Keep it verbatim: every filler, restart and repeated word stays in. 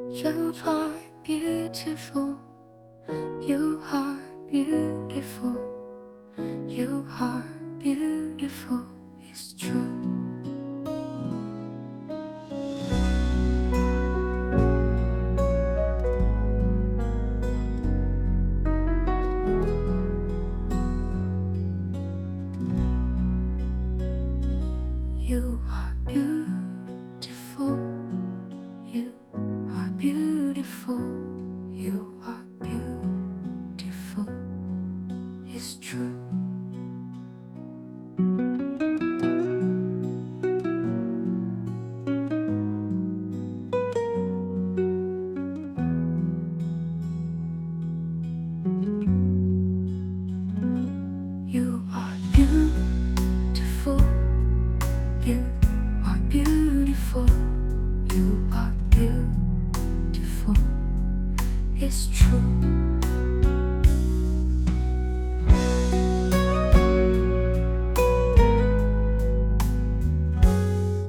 You are beautiful. You are beautiful. You are beautiful. It's true. You are beautiful. You are beautiful. You are beautiful. It's true. You are beautiful. You are beautiful. You are beautiful. It's true.